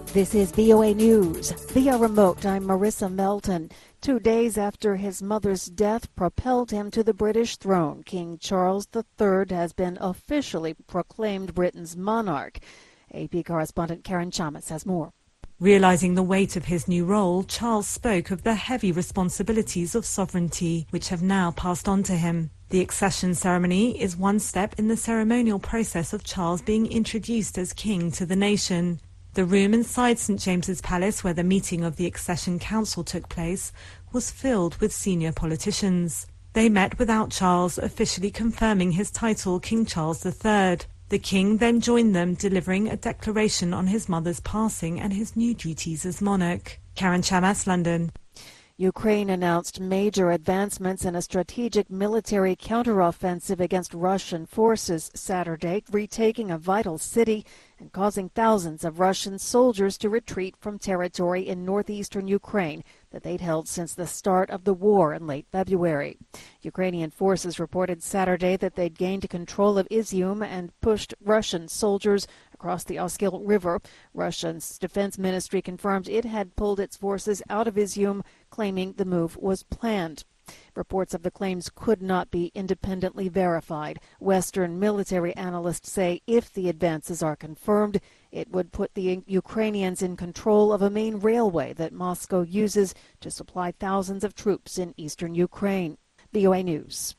This is VOA News. Via remote, I'm Marissa Melton. 2 days after his mother's death propelled him to the British throne, King Charles III has been officially proclaimed Britain's monarch. AP correspondent Karen Chamas has more. Realising the weight of his new role, Charles spoke of the heavy responsibilities of sovereignty, which have now passed on to him. The accession ceremony is one step in the ceremonial process of Charles being introduced as king to the nation. The room inside St James's Palace, where the meeting of the Accession Council took place, was filled with senior politicians. They met without Charles officially confirming his title, King Charles III. The king then joined them, delivering a declaration on his mother's passing and his new duties as monarch. Karen Chamas, London. Ukraine announced major advancements in a strategic military counteroffensive against Russian forces Saturday, retaking a vital city and causing thousands of Russian soldiers to retreat from territory in northeastern Ukraine that they'd held since the start of the war in late February. Ukrainian forces reported Saturday that they'd gained control of Izium and pushed Russian soldiers across the Oskil River. Russia's defense ministry confirmed it had pulled its forces out of Izium, claiming the move was planned. Reports of the claims could not be independently verified. Western military analysts say if the advances are confirmed, it would put the Ukrainians in control of a main railway that Moscow uses to supply thousands of troops in eastern Ukraine. VOA News.